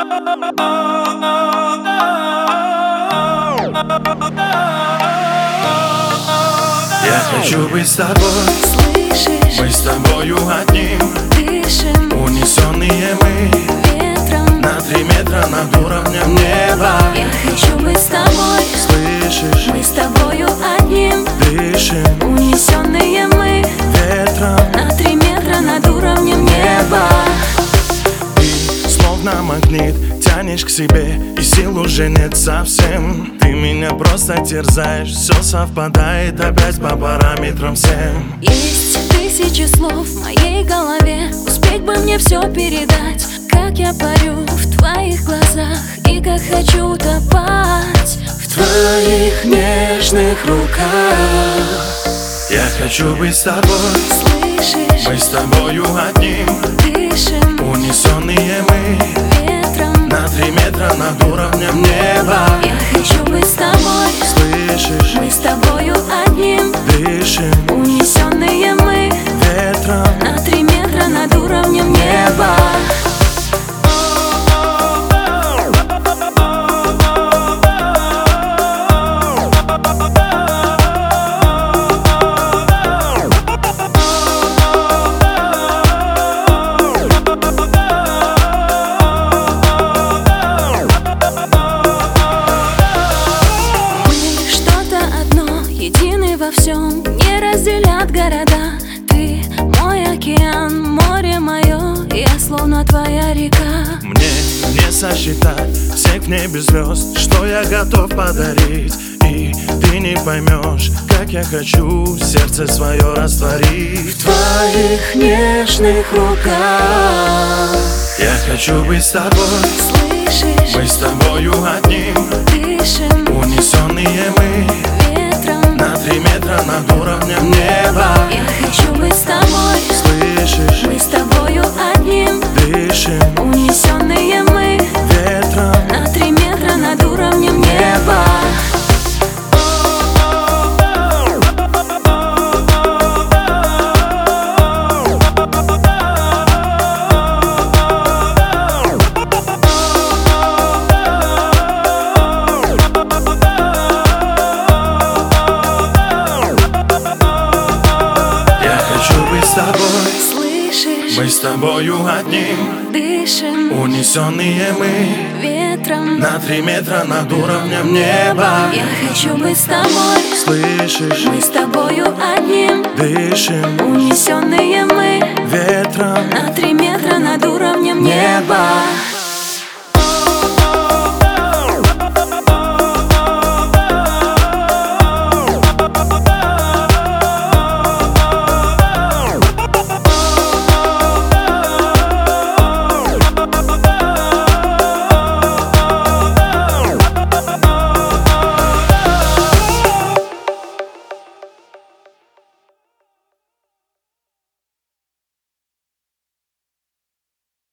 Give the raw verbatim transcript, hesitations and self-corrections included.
Я хочу быть с тобой, слышишь? мы с тобою одним, Дышим унесенные мы ветром на три метра над уровнем неба. Я хочу быть с тобой, Слышишь? мы с тобою одним, Дышим унесенные мы ветром на три метра над уровнем неба. Ты словно магнит тянешь к себе, и сил уже нет совсем. Ты меня просто терзаешь, все совпадает опять по параметрам всем. Есть тысячи слов в моей голове, успеть бы мне все передать. Как я парю в твоих глазах и как хочу утопать В твоих нежных руках. Я хочу быть с тобой, Слышишь? мы с тобою одним, Дышим унесенные мы ветром на три метра над уровнем неба. Я хочу быть с тобой, Слышишь? мы с тобою одним, Дышим унесенные мы ветром на три метра над уровнем неба. Едины во всем, не разделят города. Ты мой океан, море мое, я словно твоя река. Мне не сосчитать всех в небе звезд, что я готов подарить. И ты не поймешь, как я хочу сердце свое растворить в твоих нежных руках. Я хочу быть с тобой, Слышишь? мы с тобою одним, Дышим унесенные мы ветром на три метра над уровнем неба. Я хочу быть с тобой, Слышишь? мы с тобою одним, Дышим унесенные мы ветром на три метра над уровнем неба. Слышишь? Мы с тобою одним, Дышим унесенные мы ветром на три метра над уровнем неба. Я хочу быть с тобой, Слышишь? мы с тобою одним, Дышим унесенные мы ветром на три метра над уровнем